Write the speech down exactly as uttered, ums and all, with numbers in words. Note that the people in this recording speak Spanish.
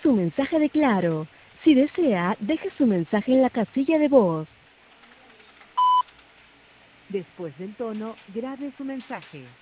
su mensaje de Claro. Si desea, deje su mensaje en la casilla de voz. Después del tono, grabe su mensaje.